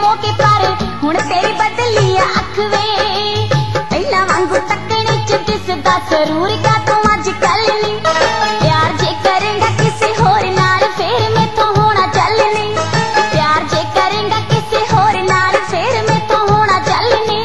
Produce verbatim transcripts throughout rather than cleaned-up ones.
मौके पर हुण तेरी बदली अख वे पहला वांगू तकने च दिसदा जरूर का तू अजकल नहीं प्यार जे करेंगा किसी होर नाल फिर मैथों होना चल नहीं प्यार जे करेंगा किसी होर नाल फिर मैथों होना चल नहीं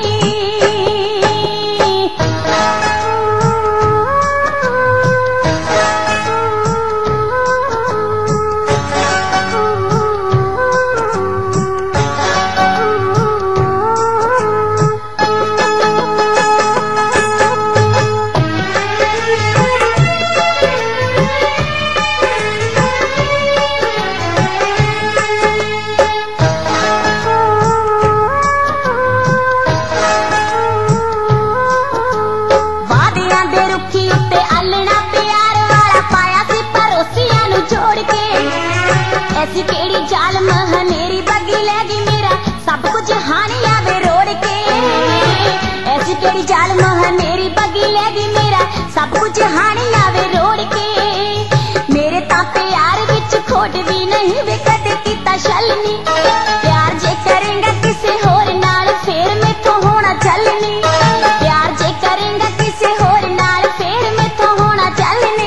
ऐसी केड़ी जाल महनेरी बगी लैगी मेरा सब कुछ हानी आवे रोड़ के ऐसी केड़ी जाल महनेरी बगी लैगी मेरा सब कुछ हानी आवे रोड़ के मेरे तां प्यार विच खोट भी नहीं वे कदे कीता छलनी प्यार जे करेंगा किसी होर नाल फिर मैथों होना चलनी प्यार जे करेंगा किसी होर नाल फिर मैथों होना चलनी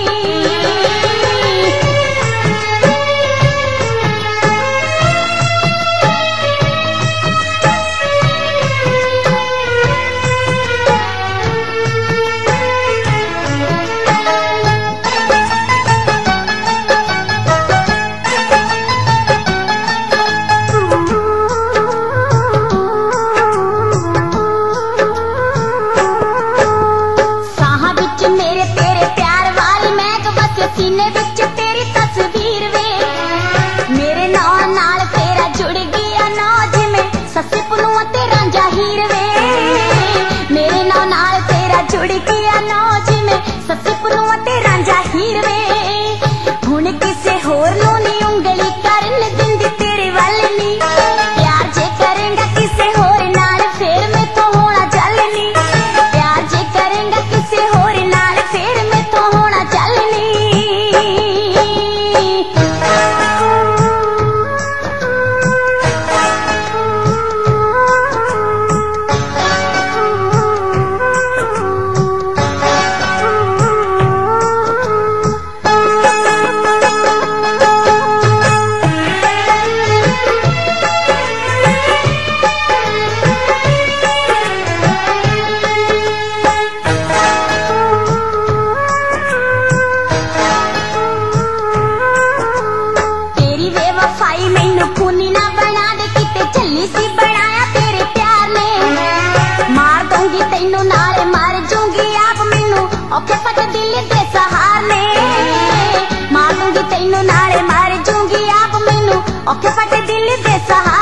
मेरे तेरे प्यार वाली महक बस सीने विच तेरी तस्वीर वे मेरे नौ नाल तेरा जुड़ गया नौ जिमें सस्सी पुनूं ते रांझा हीर वे मेरे नौ नाल तेरा जुड़ गया नौ जिमें सस्सी पुनूं ते रांझा हीर वे हुण किसे होर नूं नी उंगली करन दिंदी तेरे वल नी प्यार जे करेंगा किसे होर नाल फिर मैथों होना चलनी प्यार जे करेंगा किसे होर फिर मैथों होना चलनी खूनी ना बना दे किते झल्ली सी बनाया तेरे प्यार ने मार दूंगी तैनू नाले मार जूंगी आप मैनू औखे फट दिल दे सहारने मार दूंगी तैनू नाले मार जूंगी आप मैनू औखे फट दिल दे सहारने